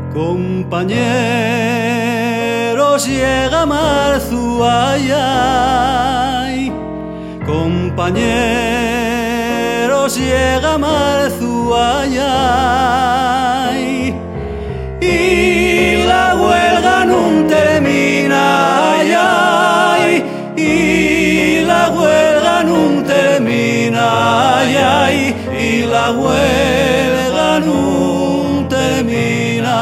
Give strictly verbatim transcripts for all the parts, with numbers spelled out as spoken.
Compañeros, llega marzo, ay, ay. Compañeros, llega marzo, ay, ay. Y la huelga no termina, ay, ay. Y la huelga no termina, ay, ay. Y la huelga no termina.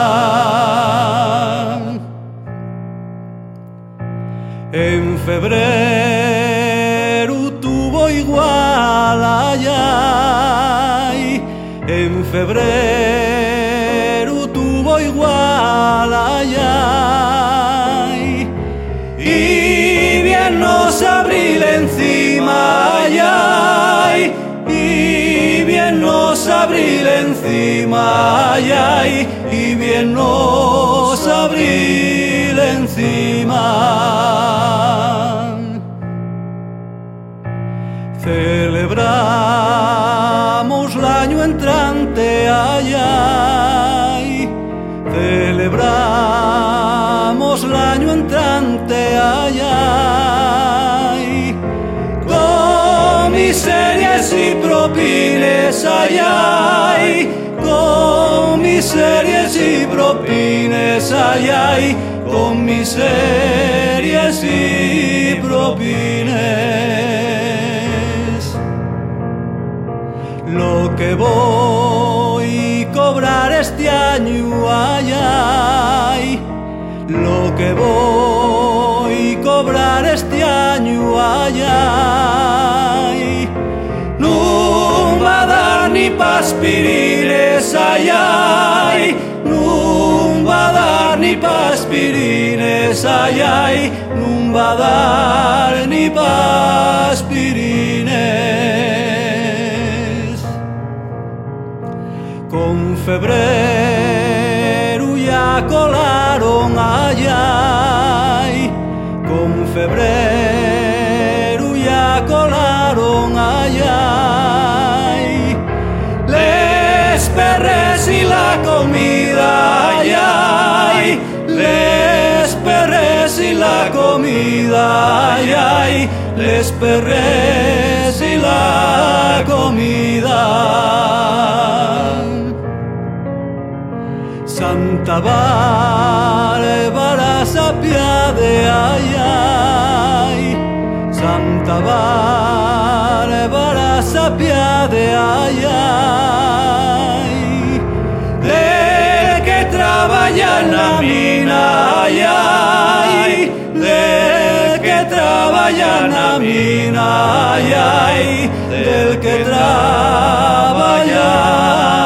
En febrero tuvo igual, ay, ay. En febrero tuvo igual, ay, ay. Y bien nos abril encima, ay, ay. Y bien nos abril encima, ay, ay. Y bien nos abril encima. Celebramos el año entrante, ay, ay. Celebramos el año entrante, ay, ay. Con miserias y propines, ay, ay. Con miserias y propines, ay, ay. Con miserias y propines. Lo que voy a cobrar este año, ay, ay. Lo que voy a cobrar este año, ay, ay. No va a dar ni pa' aspirines, ay, ay. No va a dar ni pa' aspirines, ay, ay. No va a dar ni pa' aspirines. Con febrero ya colaron, ay, ay. Con febrero ya colaron, ay, ay. Les perres y la comida, ay, ay. Les perres y la comida, ay, ay. Les perres y la comida. Santa Bárbara Sapiade, ay, ay. Santa Bárbara Sapiade, ay, ay. De que trabaja en la mina, ay, ay. De que trabaja en la mina, ay, ay. Del que trabaja